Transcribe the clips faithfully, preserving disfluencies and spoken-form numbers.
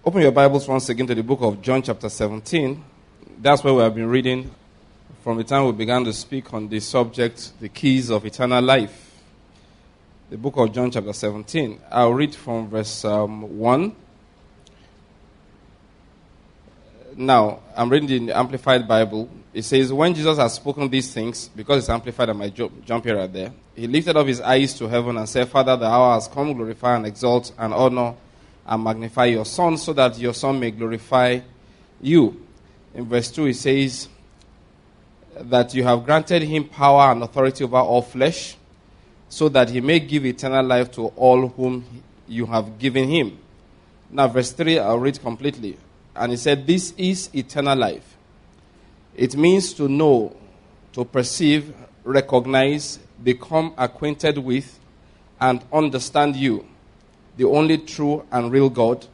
Open your Bibles once again to the book of John chapter seventeen. That's where we have been reading from the time we began to speak on the subject, the keys of eternal life. The book of John chapter seventeen. I'll read from verse um, one. Now, I'm reading the Amplified Bible. It says, when Jesus had spoken these things, because it's amplified, I might jump, jump here right there, he lifted up his eyes to heaven and said, Father, the hour has come, glorify and exalt and honor and magnify your Son, so that your Son may glorify you. In verse two, it says that you have granted him power and authority over all flesh, so that he may give eternal life to all whom you have given him. Now, verse three, I'll read completely. And he said, this is eternal life. It means to know, to perceive, recognize, become acquainted with, and understand you, the only true and real God,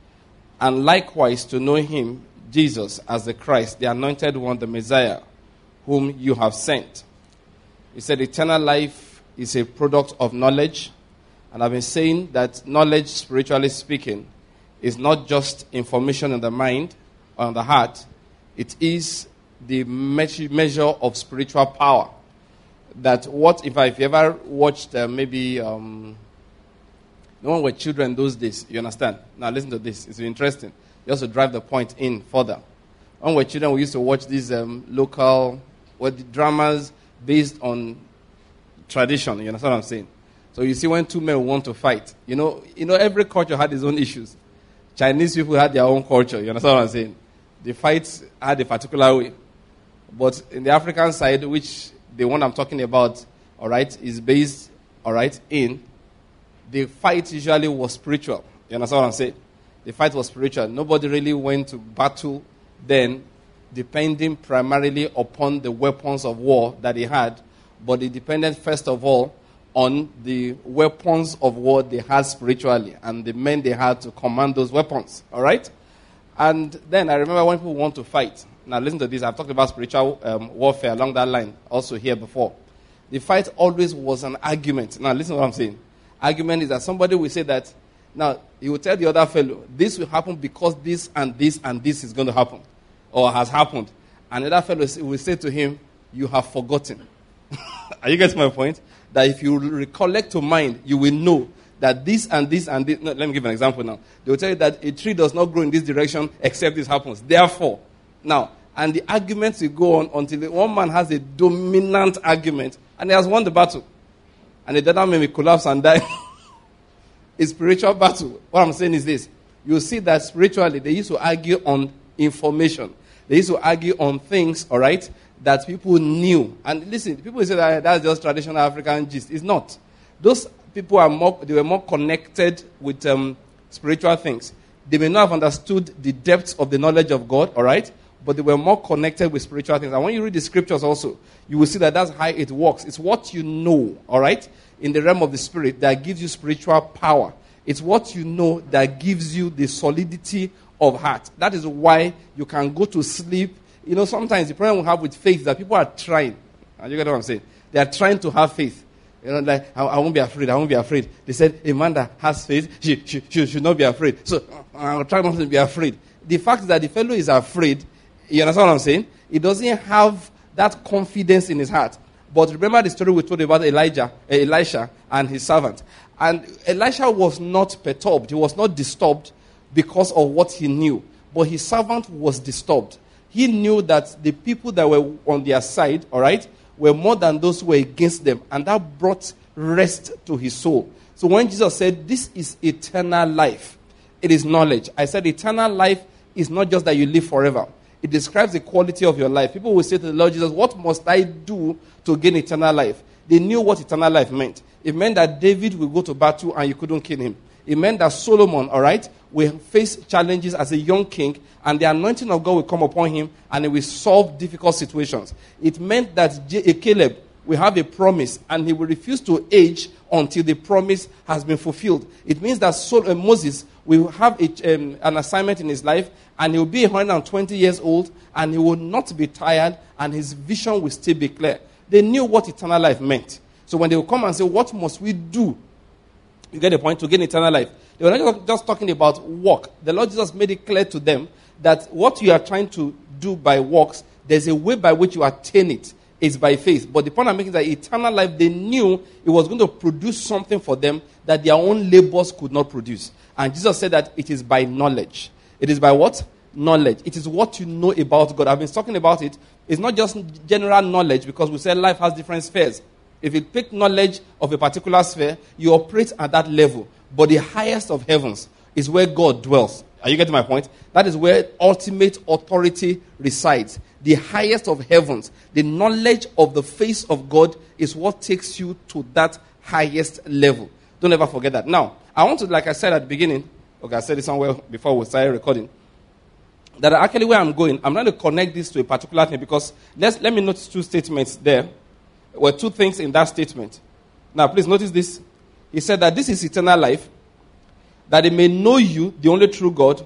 and likewise to know him, Jesus, as the Christ, the anointed one, the Messiah, whom you have sent. He said eternal life is a product of knowledge, and I've been saying that knowledge, spiritually speaking, is not just information in the mind or in the heart. It is the measure of spiritual power. That what, if, I, if you ever watched uh, maybe... Um, No one were children those days, you understand? Now listen to this, it's interesting. Just to drive the point in further. When we were children, we used to watch these um, local well, the dramas based on tradition, you understand what I'm saying? So you see when two men want to fight, you know, you know every culture had its own issues. Chinese people had their own culture, you understand what I'm saying? The fights had a particular way. But in the African side, which the one I'm talking about, all right, is based, all right, in... The fight usually was spiritual. You understand what I'm saying? The fight was spiritual. Nobody really went to battle then, depending primarily upon the weapons of war that he had, but it depended first of all on the weapons of war they had spiritually and the men they had to command those weapons. All right? And then I remember when people want to fight. Now listen to this. I've talked about spiritual um, warfare along that line also here before. The fight always was an argument. Now listen to what I'm saying. Argument is that somebody will say that, now, he will tell the other fellow, this will happen because this and this and this is going to happen, or has happened. And the other fellow will say to him, you have forgotten. Are you getting my point? That if you recollect to mind, you will know that this and this and this, no, let me give an example now. They will tell you that a tree does not grow in this direction except this happens. Therefore, now, and the arguments will go on until one man has a dominant argument and he has won the battle. And the other man may collapse and die. It's spiritual battle. What I'm saying is this. You see that spiritually, they used to argue on information. They used to argue on things, all right, that people knew. And listen, people say that that's just traditional African gist. It's not. Those people are more, they were more connected with um, spiritual things. They may not have understood the depths of the knowledge of God, all right, but they were more connected with spiritual things. And when you read the scriptures also, you will see that that's how it works. It's what you know, all right, in the realm of the spirit that gives you spiritual power. It's what you know that gives you the solidity of heart. That is why you can go to sleep. You know, sometimes the problem we have with faith is that people are trying. You get what I'm saying? They are trying to have faith. You know, like, I, I won't be afraid, I won't be afraid. They said, a man that has faith, she, she, she should not be afraid. So, I'll try not to be afraid. The fact is that the fellow is afraid. You understand what I'm saying? He doesn't have that confidence in his heart. But remember the story we told about Elijah, uh, Elisha and his servant. And Elisha was not perturbed. He was not disturbed because of what he knew. But his servant was disturbed. He knew that the people that were on their side, all right, were more than those who were against them. And that brought rest to his soul. So when Jesus said, this is eternal life, it is knowledge. I said eternal life is not just that you live forever. It describes the quality of your life. People will say to the Lord Jesus, what must I do to gain eternal life? They knew what eternal life meant. It meant that David will go to battle and you couldn't kill him. It meant that Solomon, all right, will face challenges as a young king and the anointing of God will come upon him and he will solve difficult situations. It meant that J- Caleb will have a promise and he will refuse to age until the promise has been fulfilled. It means that Sol- uh, Moses will have a, um, an assignment in his life and he will be one hundred twenty years old and he will not be tired and his vision will still be clear. They knew what eternal life meant. So when they will come and say, what must we do? You get the point? To gain eternal life. They were not just talking about work. The Lord Jesus made it clear to them that what you are trying to do by works, there's a way by which you attain it. It's by faith. But the point I'm making is that eternal life, they knew it was going to produce something for them that their own labors could not produce. And Jesus said that it is by knowledge. It is by what? Knowledge. It is what you know about God. I've been talking about it. It's not just general knowledge, because we said life has different spheres. If you take knowledge of a particular sphere, you operate at that level. But the highest of heavens is where God dwells. Are you getting my point? That is where ultimate authority resides. The highest of heavens, the knowledge of the face of God is what takes you to that highest level. Don't ever forget that. Now, I want to, like I said at the beginning, okay, I said it somewhere before we started recording, that actually where I'm going, I'm going to connect this to a particular thing, because let's, let me notice two statements there. There were two things in that statement. Now, please notice this. He said that this is eternal life, that they may know you, the only true God,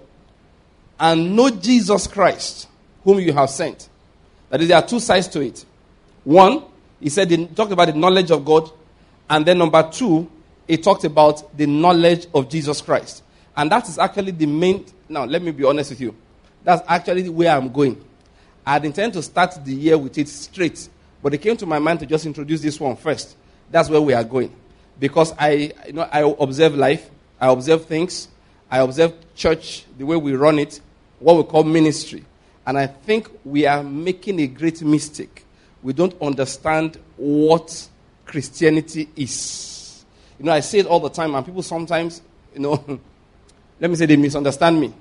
and know Jesus Christ, whom you have sent. That is, there are two sides to it. One, he said, he talked about the knowledge of God. And then number two, he talked about the knowledge of Jesus Christ. And that is actually the main... Now, let me be honest with you. That's actually where I'm going. I had intended to start the year with it straight. But it came to my mind to just introduce this one first. That's where we are going. Because I, you know, I observe life. I observe things. I observe church, the way we run it, what we call ministry. And I think we are making a great mistake. We don't understand what Christianity is. You know, I say it all the time, and people sometimes, you know, let me say they misunderstand me.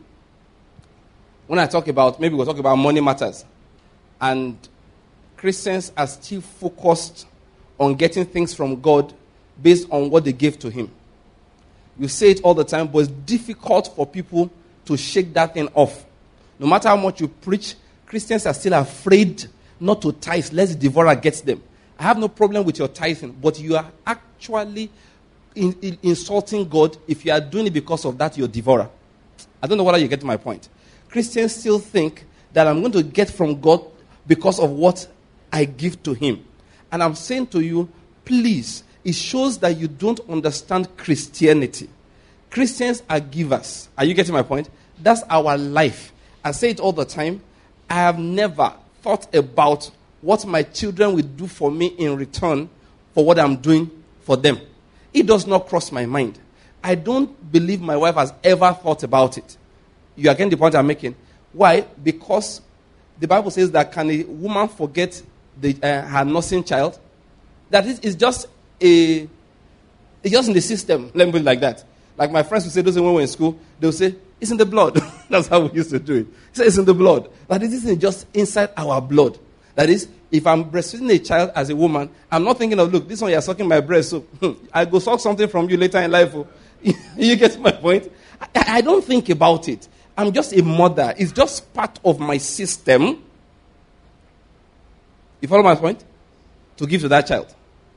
When I talk about, maybe we'll talk about money matters. And Christians are still focused on getting things from God based on what they gave to Him. You say it all the time, but it's difficult for people to shake that thing off. No matter how much you preach, Christians are still afraid not to tithe, lest the devourer gets them. I have no problem with your tithing, but you are actually in, in, insulting God if you are doing it because of that, your devourer. I don't know whether you get my point. Christians still think that I'm going to get from God because of what I give to Him. And I'm saying to you, please, it shows that you don't understand Christianity. Christians are givers. Are you getting my point? That's our life. I say it all the time. I have never thought about what my children will do for me in return for what I'm doing for them. It does not cross my mind. I don't believe my wife has ever thought about it. You are getting the point I'm making. Why? Because the Bible says that can a woman forget the, uh, her nursing child? That is, is just a, it's just in the system. Let me put it like that. Like my friends would say, those when we were in school, they would say, it's in the blood. That's how we used to do it. Say it's in the blood. That is, isn't just inside our blood. That is, if I'm breastfeeding a child as a woman, I'm not thinking of, look, this one you're sucking my breast, so I go suck something from you later in life. Oh. You get my point? I, I don't think about it. I'm just a mother. It's just part of my system. You follow my point? To give to that child.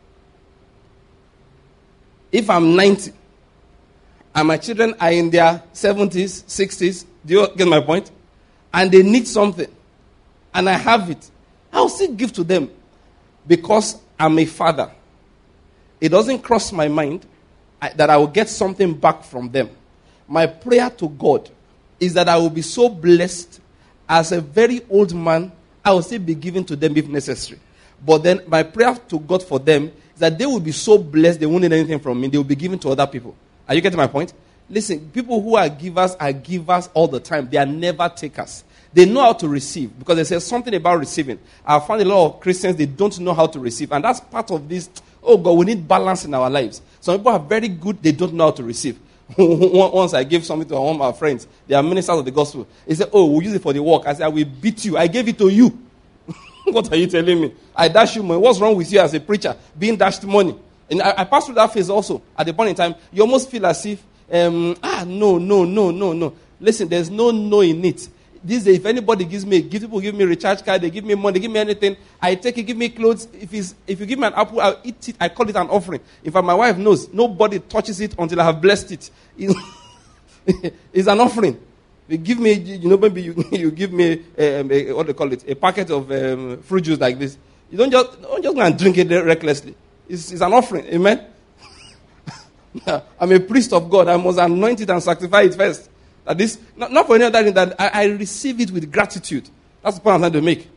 If I'm ninety, and my children are in their seventies, sixties, do you get my point? And they need something, and I have it, I'll still give to them because I'm a father. It doesn't cross my mind that I will get something back from them. My prayer to God is that I will be so blessed as a very old man, I will still be giving to them if necessary. But then my prayer to God for them is that they will be so blessed they won't need anything from me. They will be giving to other people. Are you getting my point? Listen, people who are givers are givers all the time. They are never takers. They know how to receive because they say something about receiving. I found a lot of Christians, they don't know how to receive. And that's part of this, oh God, we need balance in our lives. Some people are very good, they don't know how to receive. Once I gave something to one of my friends, they are ministers of the gospel. He said, oh, we'll use it for the work. I said, I will beat you. I gave it to you. What are you telling me? I dash you money. What's wrong with you as a preacher being dashed money? And I, I passed through that phase also. At the point in time, you almost feel as if, um, ah, no, no, no, no, no. Listen, there's no no in it. These days, if anybody gives me, give people give me a recharge card, they give me money, they give me anything, I take it, give me clothes. If it's, if you give me an apple, I'll eat it. I call it an offering. In fact, my wife knows nobody touches it until I have blessed it. It's an offering. You give me, you know, maybe you, you give me um, a, what do they call it, a packet of um, fruit juice like this. You don't just don't just go and drink it recklessly. It's, it's an offering, amen. I'm a priest of God. I must anoint it and sanctify it first. That this, not, not for any other reason, that I, I receive it with gratitude. That's the point I'm trying to make.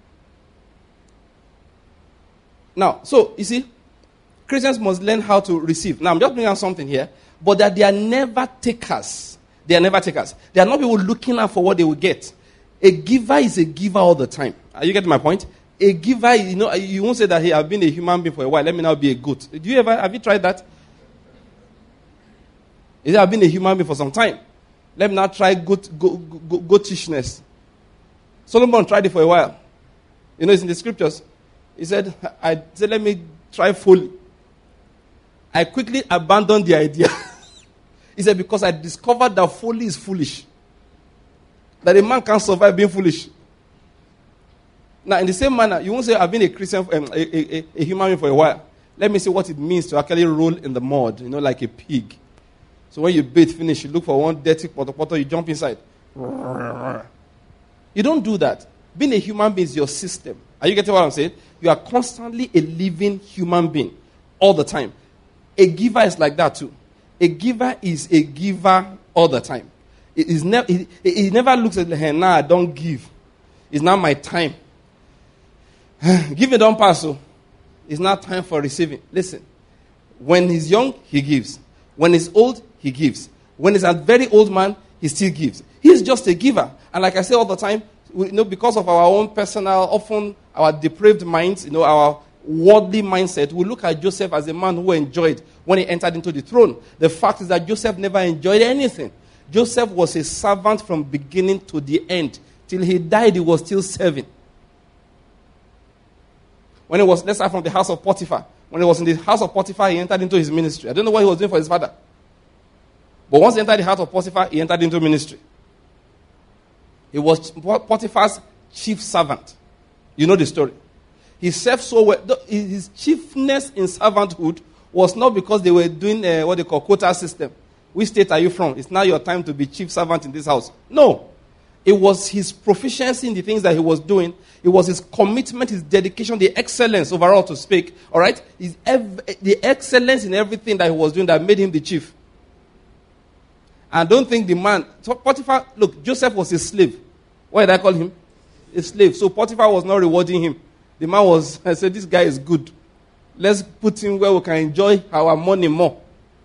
Now, so, you see, Christians must learn how to receive. Now, I'm just bringing out something here, but that they are never takers. They are never takers. They are not people looking out for what they will get. A giver is a giver all the time. Are you getting my point? A giver, you know, you won't say that, hey, I've been a human being for a while, let me now be a goat. Do you ever, have you tried that? Is I've been a human being for some time. Let me now try goat, goat, goat, goatishness. Solomon tried it for a while. You know, it's in the scriptures. He said, I said, let me try folly. I quickly abandoned the idea. He said, because I discovered that folly is foolish. That a man can't survive being foolish. Now, in the same manner, you won't say, I've been a Christian, um, a, a, a human being for a while. Let me see what it means to actually roll in the mud, you know, like a pig. So when you bathe, finish, you look for one dirty poto poto, you jump inside. You don't do that. Being a human being is your system. Are you getting what I'm saying? You are constantly a living human being all the time. A giver is like that too. A giver is a giver all the time. It is never. It, it never looks at hey, nah, I don't give. It's not my time. Giving don't pass. So it's not time for receiving. Listen, when he's young, he gives. When he's old, he gives. When he's a very old man, he still gives. He's just a giver. And like I say all the time, we, you know, because of our own personal, often our depraved minds, you know, our worldly mindset, we look at Joseph as a man who enjoyed when he entered into the throne. The fact is that Joseph never enjoyed anything. Joseph was a servant from beginning to the end. Till he died, he was still serving. When he was, let's start from the house of Potiphar. When he was in the house of Potiphar, he entered into his ministry. I don't know what he was doing for his father. But once he entered the house of Potiphar, he entered into ministry. He was Potiphar's chief servant. You know the story. He served so well. His chiefness in servanthood was not because they were doing uh, what they call quota system. Which state are you from? It's now your time to be chief servant in this house. No. It was his proficiency in the things that he was doing. It was his commitment, his dedication, the excellence overall to speak. All right? His ev- the excellence in everything that he was doing that made him the chief. And don't think the man... So Potiphar, look, Joseph was a slave. What did I call him? A slave. So Potiphar was not rewarding him. The man was... I said, this guy is good. Let's put him where we can enjoy our money more.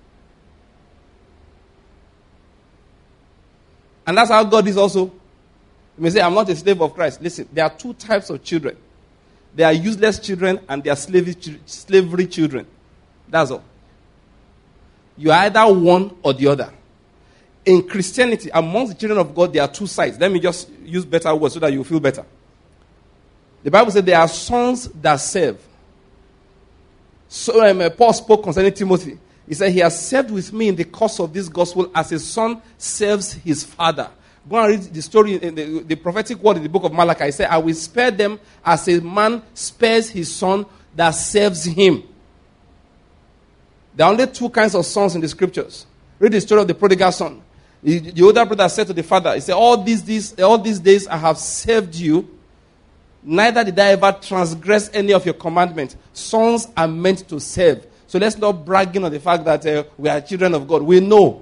And that's how God is also. You may say, I'm not a slave of Christ. Listen, there are two types of children. There are useless children and there are slavery, slavery children. That's all. You are either one or the other. In Christianity, amongst the children of God, there are two sides. Let me just use better words so that you feel better. The Bible says there are sons that serve. So um, Paul spoke concerning Timothy. He said, he has served with me in the course of this gospel as a son serves his father. Go and read the story in the, the prophetic word in the book of Malachi. He said, I will spare them as a man spares his son that serves him. There are only two kinds of sons in the scriptures. Read the story of the prodigal son. The, the older brother said to the father, he said, all these, these, all these days I have served you. Neither did I ever transgress any of your commandments. Sons are meant to serve. So let's not bragging on the fact that uh, we are children of God. We know.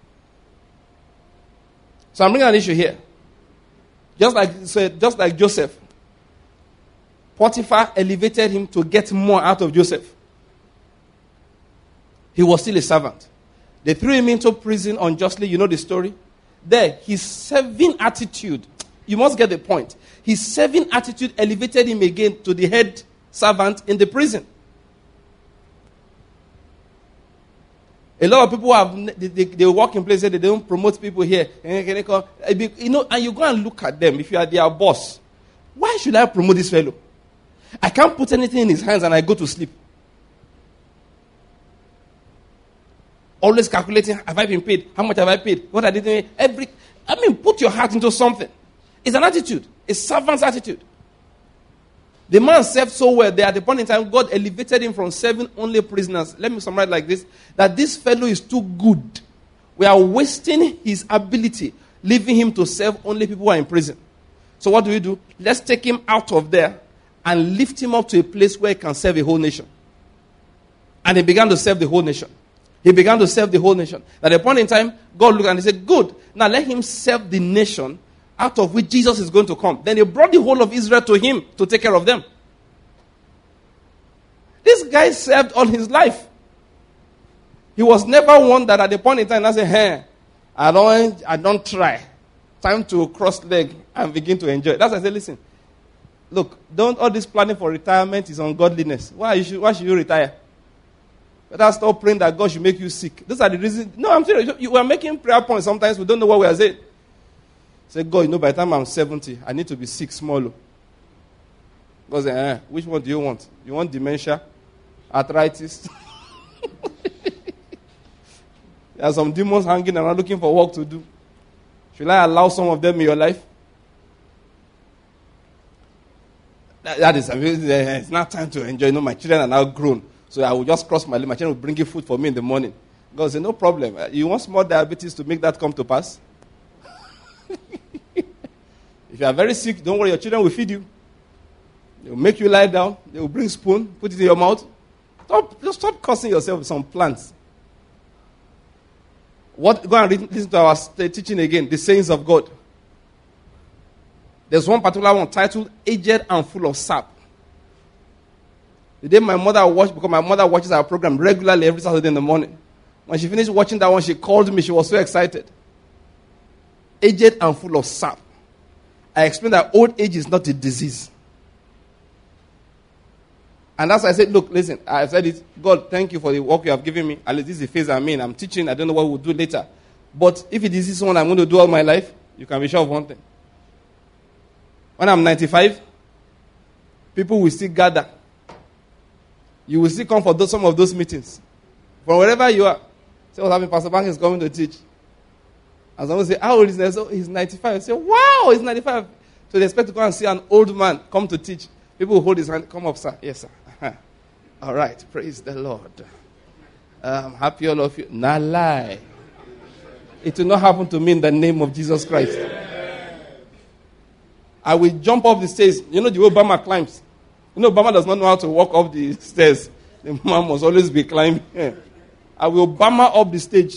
So I'm bringing an issue here. Just like, so just like Joseph, Potiphar elevated him to get more out of Joseph. He was still a servant. They threw him into prison unjustly. You know the story? There, his serving attitude, you must get the point. His serving attitude elevated him again to the head servant in the prison. A lot of people have, they, they, they work in places, they don't promote people here. You know, and you go and look at them, if you are their boss. Why should I promote this fellow? I can't put anything in his hands and I go to sleep. Always calculating, have I been paid? How much have I paid? What are they doing? Every, I mean, put your heart into something. It's an attitude. A servant's attitude. The man served so well that at the point in time, God elevated him from serving only prisoners. Let me summarize like this. That this fellow is too good. We are wasting his ability, leaving him to serve only people who are in prison. So what do we do? Let's take him out of there and lift him up to a place where he can serve a whole nation. And he began to serve the whole nation. He began to serve the whole nation. At a point in time, God looked and he said, good, now let him serve the nation out of which Jesus is going to come. Then he brought the whole of Israel to him to take care of them. This guy served all his life. He was never one that at the point in time I said, hey, I don't, I don't try. Time to cross leg and begin to enjoy. That's why I said, listen, look, don't all this planning for retirement is ungodliness. Why you should, why should you retire? Better stop praying that God should make you sick. Those are the reasons. No, I'm serious. You are making prayer points. Sometimes we don't know what we are saying. Say, God, you know, by the time I'm seventy, I need to be sick, small. God said, eh, which one do you want? You want dementia? Arthritis? There are some demons hanging around looking for work to do. Should I allow some of them in your life? That, that is, I mean, it's not time to enjoy. You know, my children are now grown. So I will just cross my limit. My children will bring you food for me in the morning. God said, no problem. You want small diabetes to make that come to pass? If you are very sick, don't worry, your children will feed you. They will make you lie down. They will bring spoon, put it in your mouth. Stop, just stop cursing yourself with some plants. What? Go and read, listen to our teaching again, the sayings of God. There's one particular one titled, Aged and Full of Sap. The day my mother watched, because my mother watches our program regularly every Saturday in the morning. When she finished watching that one, she called me. She was so excited. Aged and full of sap. I explained that old age is not a disease. And that's why I said, look, listen, I said it, God, thank you for the work you have given me. At least this is the phase I'm in. I'm teaching. I don't know what we'll do later. But if it is this one I'm going to do all my life, you can be sure of one thing. When I'm ninety-five, people will still gather. You will still come for those, some of those meetings. From wherever you are. Say, what's happening? Pastor Bank is coming to teach. And someone say, how old is he? So he's ninety-five. I say, wow, he's ninety-five. So they expect to go and see an old man come to teach. People will hold his hand. Come up, sir. Yes, sir. All right. Praise the Lord. I'm happy all of you. Nah, lie. It will not happen to me in the name of Jesus Christ. I will jump off the stairs. You know the way Obama climbs. You know, Obama does not know how to walk up the stairs. The man must always be climbing. I will Obama up the stage.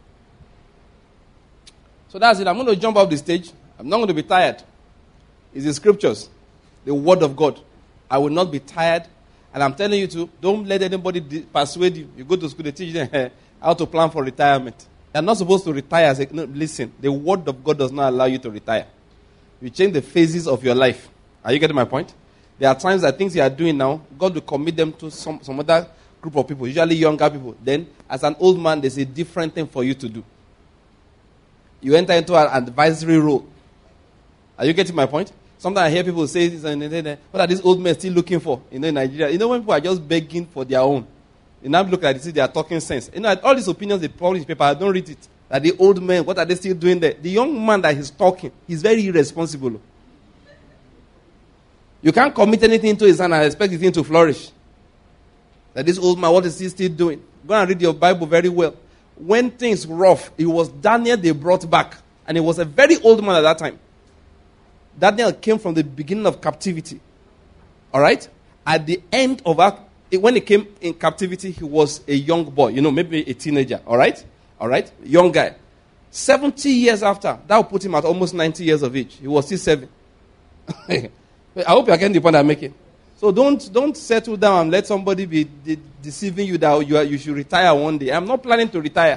So that's it. I'm going to jump off the stage. I'm not going to be tired. It's the scriptures. The word of God. I will not be tired. And I'm telling you to, don't let anybody persuade you. You go to school, they teach them how to plan for retirement. You're not supposed to retire. Say, no, listen, the word of God does not allow you to retire. You change the phases of your life. Are you getting my point? There are times that things you are doing now, God will commit them to some, some other group of people, usually younger people. Then, as an old man, there's a different thing for you to do. You enter into an advisory role. Are you getting my point? Sometimes I hear people say this, and what are these old men still looking for? You know, in Nigeria, you know, when people are just begging for their own, you now look at it, see they are talking sense. You know, all these opinions they publish in paper, I don't read it. That the old men, what are they still doing there? The young man that he's talking, he's very irresponsible. You can't commit anything to his hand and expect his thing to flourish. That this old man, what is he still doing? Go and read your Bible very well. When things rough, it was Daniel they brought back. And he was a very old man at that time. Daniel came from the beginning of captivity. All right? At the end of our, when he came in captivity, he was a young boy. You know, maybe a teenager. All right? All right? Young guy. seventy years after, that would put him at almost ninety years of age. He was still seven. I hope you are getting the point I'm making. So don't don't settle down and let somebody be de- deceiving you that you, are, you should retire one day. I'm not planning to retire.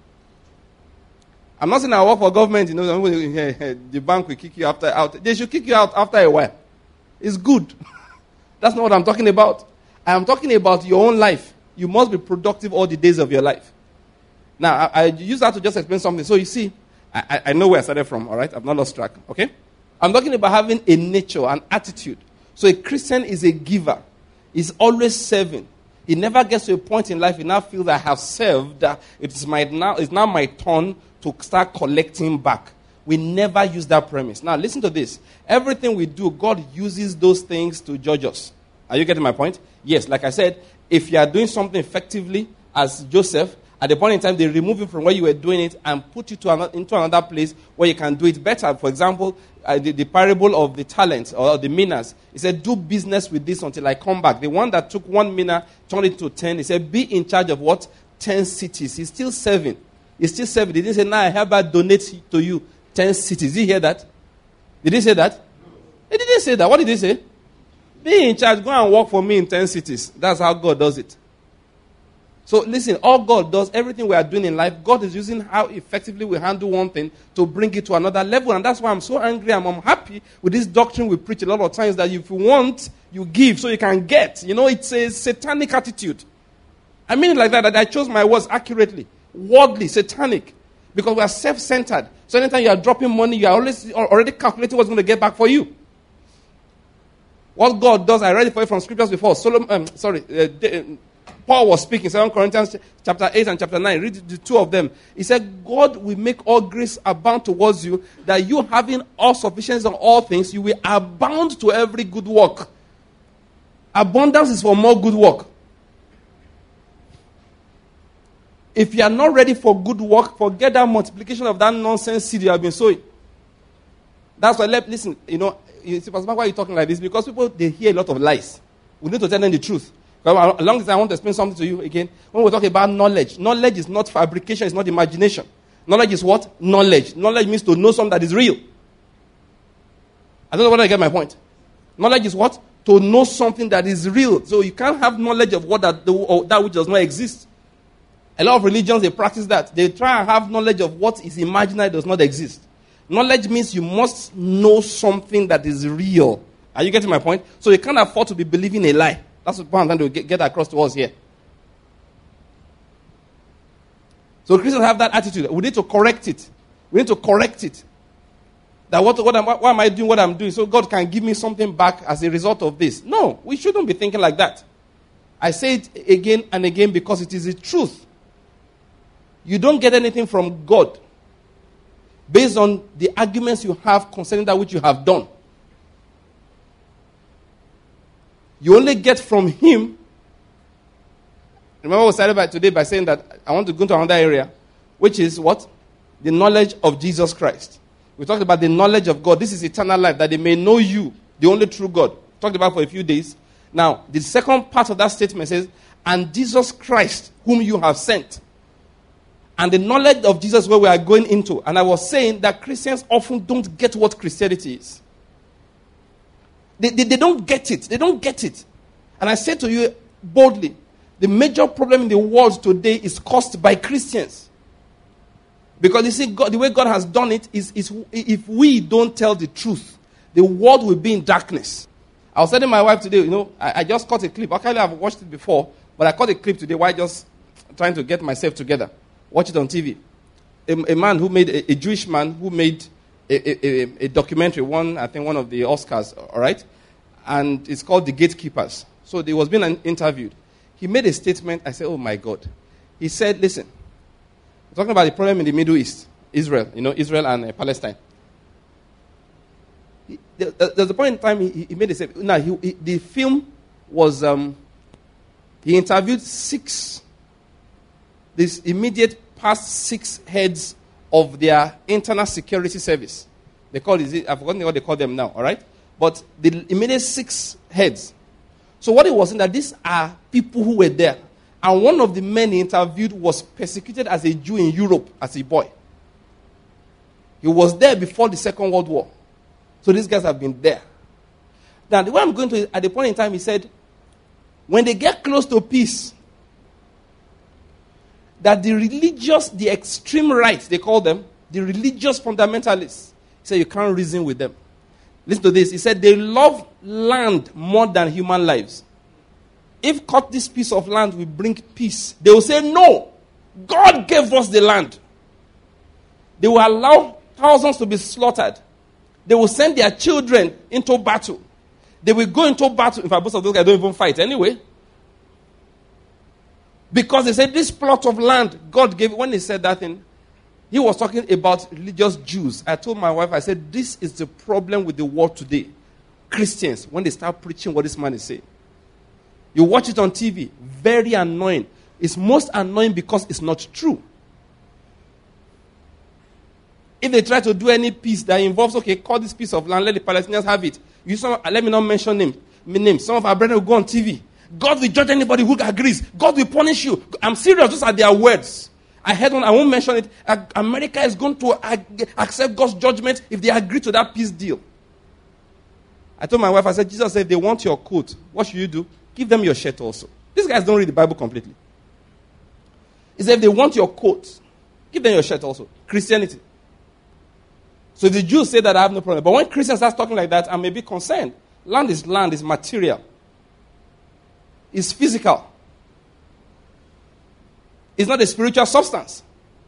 I'm not saying I work for government, you know, the bank will kick you after out. They should kick you out after a while. It's good. That's not what I'm talking about. I am talking about your own life. You must be productive all the days of your life. Now, I, I use that to just explain something. So you see, I, I know where I started from, all right? I've not lost track, okay? I'm talking about having a nature, an attitude. So a Christian is a giver. He's always serving. He never gets to a point in life he now feels that I have served. Uh, it's, my, now, it's now my turn to start collecting back. We never use that premise. Now, listen to this. Everything we do, God uses those things to judge us. Are you getting my point? Yes, like I said, if you are doing something effectively as Joseph, at the point in time, they remove you from where you were doing it and put you to another, into another place where you can do it better. For example, uh, the, the parable of the talents or the minas. He said, do business with this until I come back. The one that took one mina, turned it to ten. He said, be in charge of what? ten cities. He's still serving. He's still serving. He didn't say, now I hereby donate to you ten cities. Did you hear that? Did he say that? He didn't say that. What did he say? Be in charge. Go and work for me in ten cities. That's how God does it. So listen, all God does, everything we are doing in life, God is using how effectively we handle one thing to bring it to another level. And that's why I'm so angry. I'm unhappy with this doctrine we preach a lot of times, that if you want, you give so you can get. You know, it's a satanic attitude. I mean it like that, that I chose my words accurately. Worldly, satanic. Because we are self-centered. So anytime you are dropping money, you are always already calculating what's going to get back for you. What God does, I read it for you from scriptures before. Solomon, um, sorry, uh, Paul was speaking, Second Corinthians chapter eight and chapter nine. Read the two of them. He said, God will make all grace abound towards you, that you having all sufficiency on all things, you will abound to every good work. Abundance is for more good work. If you are not ready for good work, forget that multiplication of that nonsense seed you have been sowing. That's why, listen, you know, you see, Pastor Mark, why are you talking like this? Because people, they hear a lot of lies. We need to tell them the truth. As long as I want to explain something to you again, when we talk about knowledge, knowledge is not fabrication, it's not imagination. Knowledge is what? Knowledge. Knowledge means to know something that is real. I don't know whether I get my point. Knowledge is what? To know something that is real. So you can't have knowledge of what that, or that which does not exist. A lot of religions, they practice that. They try and have knowledge of what is imaginary, does not exist. Knowledge means you must know something that is real. Are you getting my point? So you can't afford to be believing a lie. That's what I'm trying to get, get across to us here. So Christians have that attitude. We need to correct it. We need to correct it. That what, what am, why am I doing what I'm doing? So God can give me something back as a result of this. No, we shouldn't be thinking like that. I say it again and again because it is the truth. You don't get anything from God based on the arguments you have concerning that which you have done. You only get from Him. Remember we started by today by saying that I want to go into another area, which is what? The knowledge of Jesus Christ. We talked about the knowledge of God. This is eternal life, that they may know you, the only true God. Talked about for a few days. Now, the second part of that statement says, and Jesus Christ, whom you have sent. And the knowledge of Jesus where we are going into. And I was saying that Christians often don't get what Christianity is. They, they, they don't get it. They don't get it. And I say to you boldly, the major problem in the world today is caused by Christians. Because you see, God, the way God has done it is, is if we don't tell the truth, the world will be in darkness. I was telling my wife today, you know, I, I just caught a clip. Actually, I've watched it before, but I caught a clip today while just trying to get myself together. Watch it on T V. A, a man who made, a, a Jewish man who made a, a, a documentary, one, I think one of the Oscars, all right? And it's called The Gatekeepers. So he was being interviewed. He made a statement. I said, oh my God. He said, listen, we're talking about the problem in the Middle East, Israel, you know, Israel and uh, Palestine. He, there, there's a point in time he, he made a statement. Now, he, he, the film was, um, he interviewed six, this immediate past six heads of their internal security service. They call it, I've forgotten what they call them now, all right? But the immediate six heads. So what it was in that these are people who were there. And one of the men he interviewed was persecuted as a Jew in Europe as a boy. He was there before the Second World War. So these guys have been there. Now, the way I'm going to, at the point in time, he said, when they get close to peace, that the religious, the extreme right, they call them, the religious fundamentalists, he said, you can't reason with them. Listen to this. He said, they love land more than human lives. If cut this piece of land will bring peace, they will say, no, God gave us the land. They will allow thousands to be slaughtered. They will send their children into battle. They will go into battle. In fact, most of those guys don't even fight anyway. Because they said, this plot of land, God gave, when he said that thing, he was talking about religious Jews. I told my wife, I said, this is the problem with the world today. Christians, when they start preaching what this man is saying. You watch it on T V, very annoying. It's most annoying because it's not true. If they try to do any peace that involves, okay, call this piece of land, let the Palestinians have it. You some, let me not mention names. Names. Some of our brethren will go on T V God will judge anybody who agrees. God will punish you. I'm serious. Those are their words. I heard one, I won't mention it. America is going to accept God's judgment if they agree to that peace deal. I told my wife, I said, Jesus said, if they want your coat, what should you do? Give them your shirt also. These guys don't read the Bible completely. He said, if they want your coat, give them your shirt also. Christianity. So the Jews say that I have no problem. But when Christians start talking like that, I may be concerned. Land is land, is material. It's physical. It's not a spiritual substance.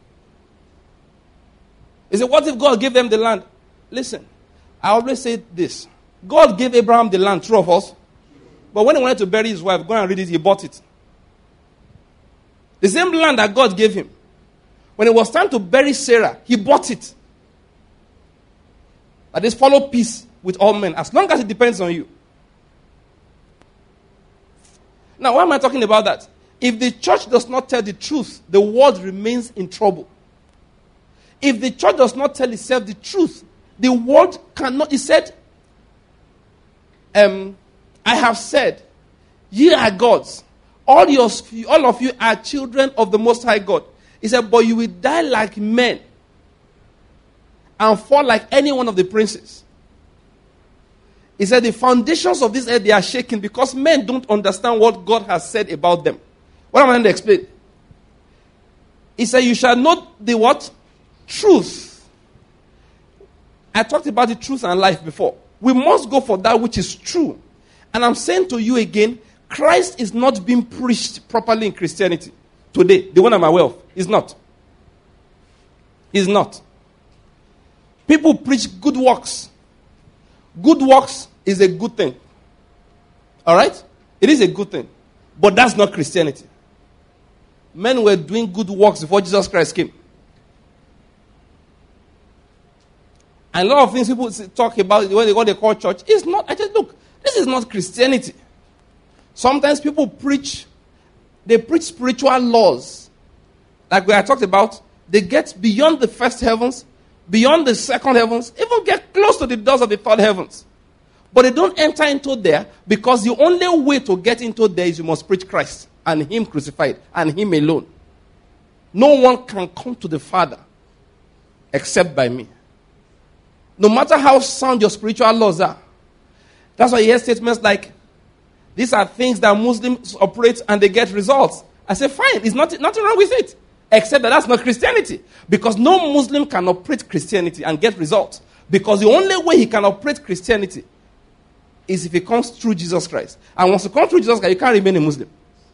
He said, what if God gave them the land? Listen, I always say this. God gave Abraham the land, true of us. But when he wanted to bury his wife, go and read it, he bought it. The same land that God gave him. When it was time to bury Sarah, he bought it. That is, follow peace with all men, as long as it depends on you. Now, why am I talking about that? If the church does not tell the truth, the world remains in trouble. If the church does not tell itself the truth, the world cannot. He said, um, I have said, ye are gods. All, your, all of you are children of the Most High God. He said, but you will die like men and fall like any one of the princes. He said, the foundations of this earth, they are shaken because men don't understand what God has said about them. What am I going to explain? He said, you shall know the what? Truth. I talked about the truth and life before. We must go for that which is true. And I'm saying to you again, Christ is not being preached properly in Christianity today. The one I'm aware of. He's not. He's not. People preach good works. Good works is a good thing. All right? It is a good thing. But that's not Christianity. Men were doing good works before Jesus Christ came. And a lot of things people talk about, what they, what they call church, is not, I just look, this is not Christianity. Sometimes people preach, they preach spiritual laws. Like we have talked about, they get beyond the first heavens, beyond the second heavens, even get close to the doors of the third heavens. But they don't enter into there because the only way to get into there is you must preach Christ and Him crucified and Him alone. No one can come to the Father except by me. No matter how sound your spiritual laws are. That's why you hear statements like, these are things that Muslims operate and they get results. I say, fine, there's not, nothing wrong with it. Except that that's not Christianity. Because no Muslim can operate Christianity and get results. Because the only way he can operate Christianity is if he comes through Jesus Christ. And once you come through Jesus Christ, you can't remain a Muslim.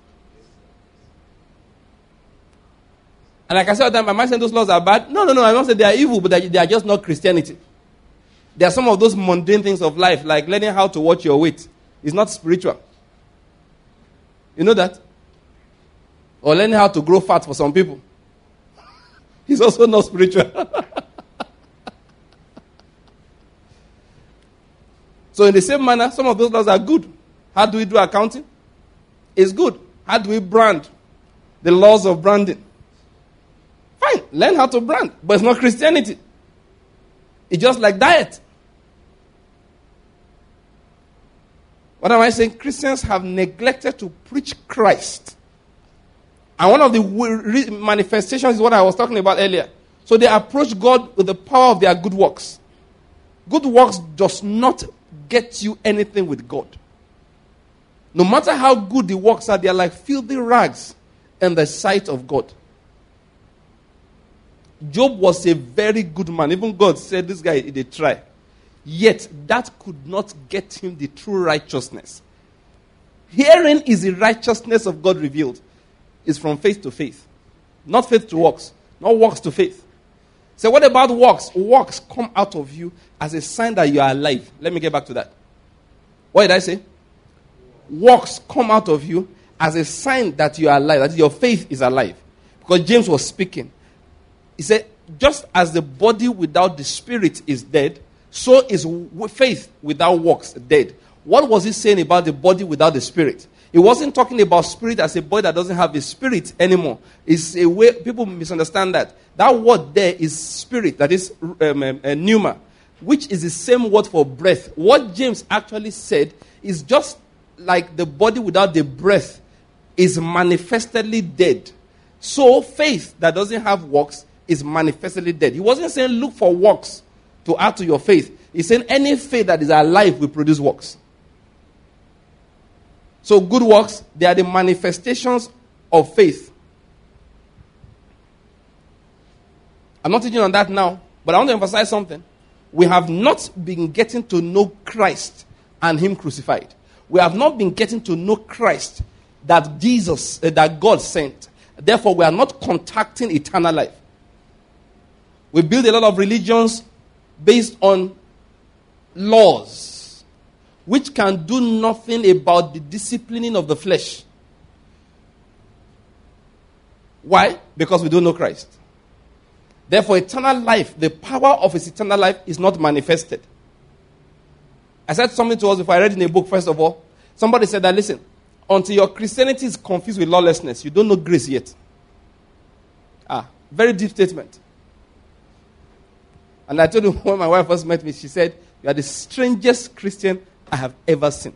And like I said, am I saying those laws are bad? No, no, no. I'm not saying they are evil, but they are just not Christianity. There are some of those mundane things of life, like learning how to watch your weight. It's not spiritual. You know that? Or learning how to grow fat for some people. It's also not spiritual. So in the same manner, some of those laws are good. How do we do accounting? It's good. How do we brand? The laws of branding. Fine, learn how to brand. But it's not Christianity. It's just like diet. What am I saying? Christians have neglected to preach Christ. And one of the manifestations is what I was talking about earlier. So they approach God with the power of their good works. Good works does not get you anything with God. No matter how good the works are, they are like filthy rags in the sight of God. Job was a very good man. Even God said this guy did a try. Yet that could not get him the true righteousness. Herein is the righteousness of God revealed. It's from faith to faith. Not faith to works. Not works to faith. So what about works? Works come out of you as a sign that you are alive. Let me get back to that. What did I say? Works come out of you as a sign that you are alive. That is, your faith is alive. Because James was speaking. He said, just as the body without the spirit is dead, so is faith without works dead. What was he saying about the body without the spirit? He wasn't talking about spirit as a body that doesn't have a spirit anymore. It's a way, people misunderstand that. That word there is spirit, that is um, um, uh, pneuma, which is the same word for breath. What James actually said is just like the body without the breath is manifestly dead, so faith that doesn't have works is manifestly dead. He wasn't saying look for works to add to your faith. He's saying any faith that is alive will produce works. So good works, they are the manifestations of faith. I'm not teaching on that now, but I want to emphasize something. We have not been getting to know Christ and Him crucified. We have not been getting to know Christ that Jesus, uh, that God sent. Therefore, we are not contacting eternal life. We build a lot of religions based on laws, which can do nothing about the disciplining of the flesh. Why? Because we don't know Christ. Therefore, eternal life, the power of His eternal life is not manifested. I said something to us before. I read in a book, first of all. Somebody said that, listen, until your Christianity is confused with lawlessness, you don't know grace yet. Ah, very deep statement. And I told you when my wife first met me, she said, you are the strangest Christian I have ever seen.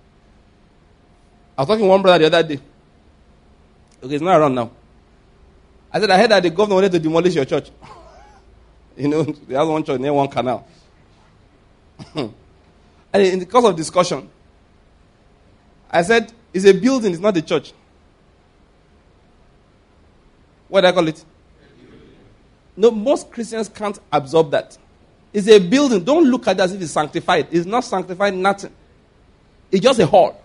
I was talking to one brother the other day. Okay, he's not around now. I said, I heard that the governor wanted to demolish your church. You know, they have one church near one canal. And in the course of discussion, I said, it's a building, it's not a church. What do I call it? No, most Christians can't absorb that. It's a building. Don't look at it as if it's sanctified. It's not sanctified, nothing. It's just a hall.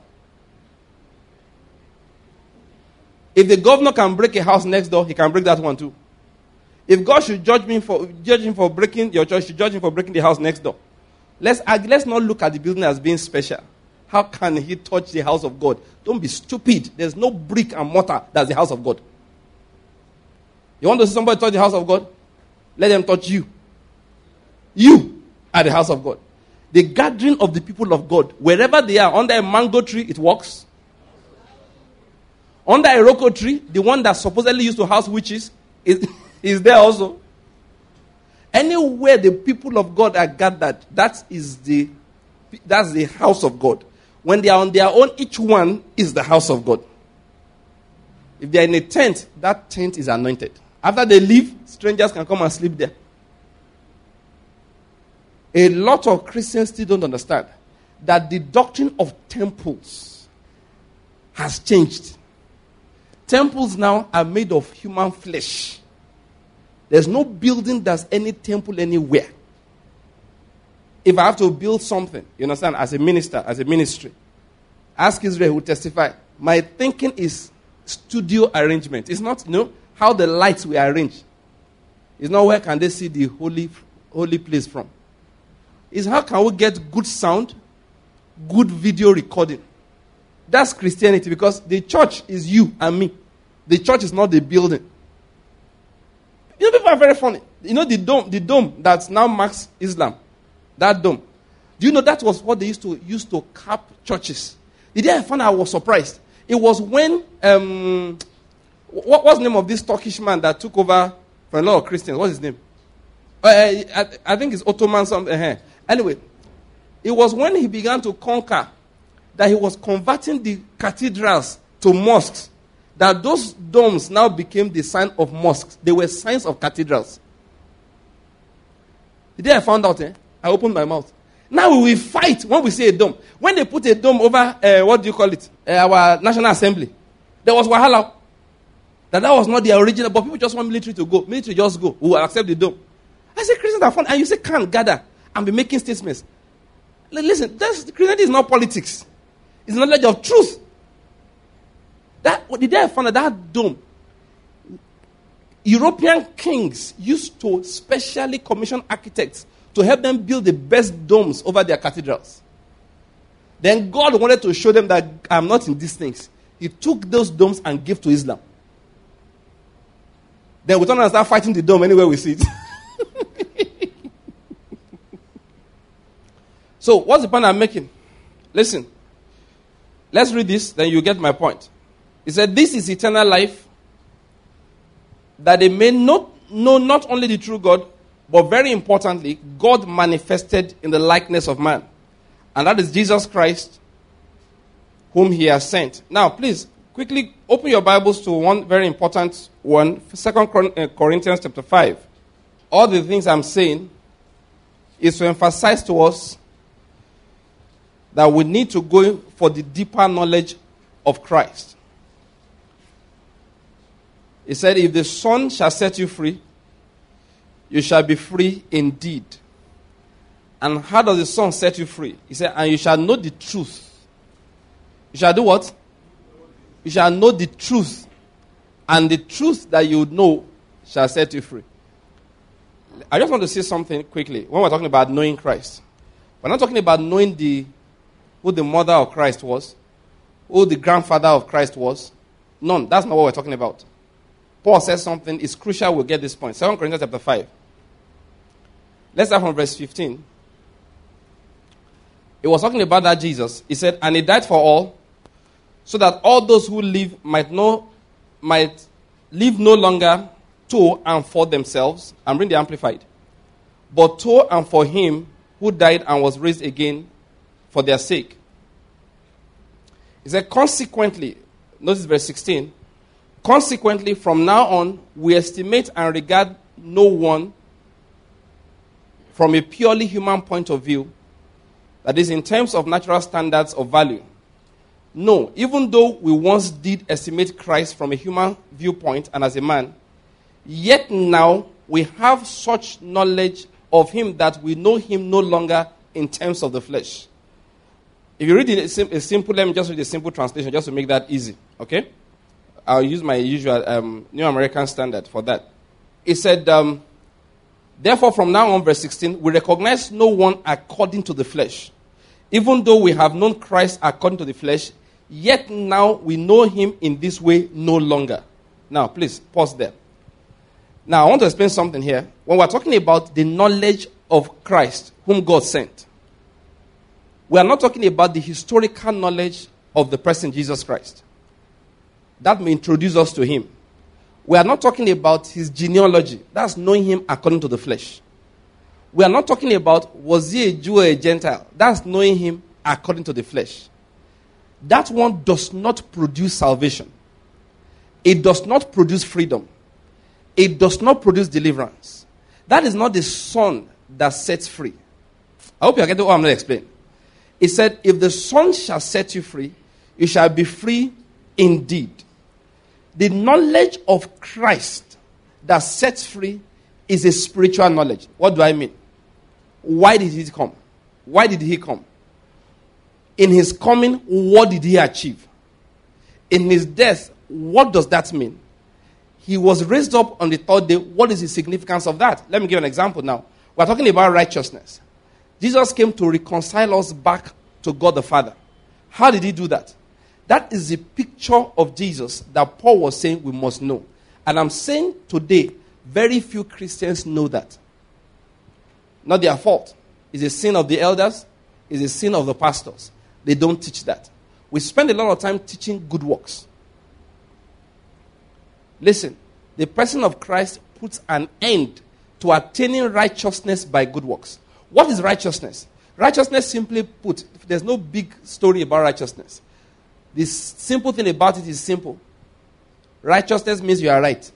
If the governor can break a house next door, he can break that one too. If God should judge me for judge him for breaking your church, should judge him for breaking the house next door. Let's let's not look at the building as being special. How can he touch the house of God? Don't be stupid. There's no brick and mortar that's the house of God. You want to see somebody touch the house of God? Let them touch you. You are the house of God. The gathering of the people of God, wherever they are, under a mango tree, it works. Under a roko tree, the one that supposedly used to house witches, is, is there also. Anywhere the people of God are gathered, that is the that's the house of God. When they are on their own, each one is the house of God. If they are in a tent, that tent is anointed. After they leave, strangers can come and sleep there. A lot of Christians still don't understand that the doctrine of temples has changed. Temples now are made of human flesh. There's no building that's any temple anywhere. If I have to build something, you understand, as a minister, as a ministry, ask Israel who testify. My thinking is studio arrangement. It's not, you know, how the lights were arranged. It's not where can they see the holy, holy place from. It's how can we get good sound, good video recording. That's Christianity, because the church is you and me. The church is not the building. You know, people are very funny. You know the dome, the dome that now marks Islam. That dome. Do you know that was what they used to use to cap churches? The day I found out, I was surprised. It was when, um, what was the name of this Turkish man that took over for a lot of Christians? What's his name? Uh, I, I think it's Ottoman something. Uh, anyway, it was when he began to conquer that he was converting the cathedrals to mosques, that those domes now became the sign of mosques. They were signs of cathedrals. The day I found out, eh, I opened my mouth. Now we will fight when we see a dome. When they put a dome over, uh, what do you call it? Uh, our National Assembly. There was wahala. That that was not the original, but people just want military to go. Military just go. We will accept the dome. I say Christians are fun, and you say can't gather and be making statements. Listen, that's, Christianity is not politics. It's knowledge of truth. That the day I found out that dome, European kings used to specially commission architects to help them build the best domes over their cathedrals. Then God wanted to show them that I'm not in these things. He took those domes and gave to Islam. Then we turn and start fighting the dome anywhere we see it. So, what's the point I'm making? Listen. Let's read this, then you get my point. He said, this is eternal life, that they may not know not only the true God, but very importantly, God manifested in the likeness of man. And that is Jesus Christ, whom he has sent. Now, please, quickly open your Bibles to one very important one, Second Corinthians chapter five. All the things I'm saying is to emphasize to us that we need to go for the deeper knowledge of Christ. He said, if the Son shall set you free, you shall be free indeed. And how does the Son set you free? He said, and you shall know the truth. You shall do what? You shall know the truth. And the truth that you know shall set you free. I just want to say something quickly. When we're talking about knowing Christ, we're not talking about knowing the who the mother of Christ was, who the grandfather of Christ was. None. That's not what we're talking about. Paul says something. It's crucial we'll get this point. Second Corinthians chapter five. Let's start from verse fifteen. It was talking about that Jesus. He said, and he died for all, so that all those who live might know, might live no longer to and for themselves. I'm reading the Amplified. But to and for him who died and was raised again for their sake. He said, consequently, notice verse sixteen, consequently, from now on, we estimate and regard no one from a purely human point of view, that is, in terms of natural standards of value. No, even though we once did estimate Christ from a human viewpoint and as a man, yet now we have such knowledge of him that we know him no longer in terms of the flesh. If you read a simple, let me just read a simple translation just to make that easy, okay? I'll use my usual um, New American Standard for that. It said, um, therefore from now on, verse sixteen, we recognize no one according to the flesh. Even though we have known Christ according to the flesh, yet now we know him in this way no longer. Now, please, pause there. Now, I want to explain something here. When we're talking about the knowledge of Christ, whom God sent, we are not talking about the historical knowledge of the person Jesus Christ. That may introduce us to him. We are not talking about his genealogy. That's knowing him according to the flesh. We are not talking about, was he a Jew or a Gentile? That's knowing him according to the flesh. That one does not produce salvation. It does not produce freedom. It does not produce deliverance. That is not the Son that sets free. I hope you are getting what I'm going to explain. He said, if the Son shall set you free, you shall be free indeed. The knowledge of Christ that sets free is a spiritual knowledge. What do I mean? Why did he come? Why did he come? In his coming, what did he achieve? In his death, what does that mean? He was raised up on the third day. What is the significance of that? Let me give an example now. We're talking about righteousness. Jesus came to reconcile us back to God the Father. How did he do that? That is the picture of Jesus that Paul was saying we must know. And I'm saying today, very few Christians know that. Not their fault. It's a sin of the elders. It's a sin of the pastors. They don't teach that. We spend a lot of time teaching good works. Listen, the person of Christ puts an end to attaining righteousness by good works. What is righteousness? Righteousness, simply put, there's no big story about righteousness. The simple thing about it is simple. Righteousness means you are right.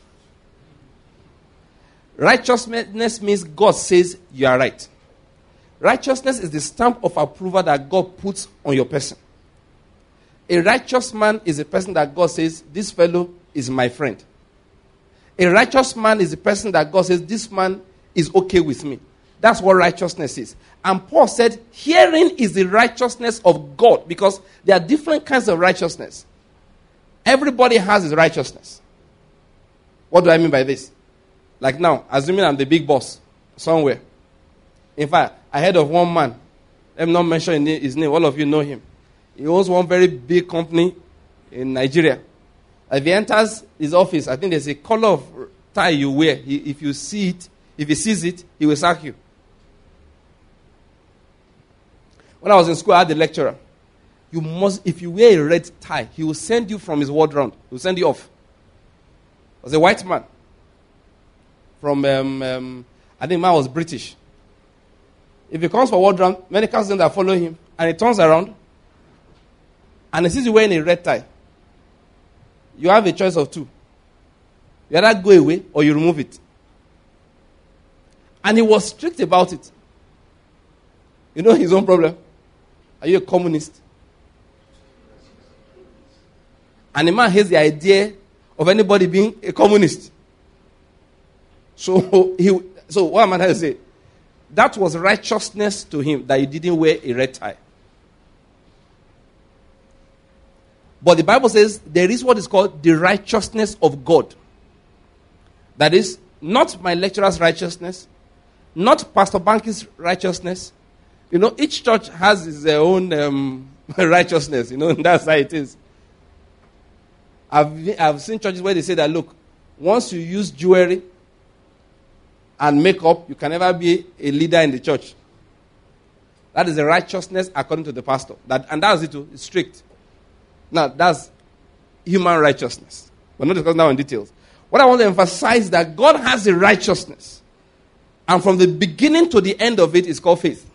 Righteousness means God says you are right. Righteousness is the stamp of approval that God puts on your person. A righteous man is a person that God says, this fellow is my friend. A righteous man is a person that God says, this man is okay with me. That's what righteousness is. And Paul said, herein is the righteousness of God, because there are different kinds of righteousness. Everybody has his righteousness. What do I mean by this? Like now, assuming I'm the big boss somewhere. In fact, I heard of one man. Let me not mention his name. All of you know him. He owns one very big company in Nigeria. If he enters his office, I think there's a color of tie you wear. He, if you see it, if he sees it, he will sack you. When I was in school, I had a lecturer. You must, if you wear a red tie, he will send you from his ward round. He will send you off. It was a white man. From, um, um, I think man was British. If he comes for ward round, many cousins that follow him, and he turns around, and he sees you wearing a red tie, you have a choice of two. You either go away or you remove it. And he was strict about it. You know his own problem? Are you a communist? And the man has the idea of anybody being a communist. So he, so what am I trying to say? That was righteousness to him that he didn't wear a red tie. But the Bible says there is what is called the righteousness of God. That is not my lecturer's righteousness, not Pastor Banky's righteousness. You know, each church has its own um, righteousness. You know, and that's how it is. I've, I've seen churches where they say that, look, once you use jewelry and makeup, you can never be a leader in the church. That is the righteousness according to the pastor. That, and that's it too. It's strict. Now, that's human righteousness. We're not discussing now in details. What I want to emphasize is that God has a righteousness. And from the beginning to the end of it is called faith.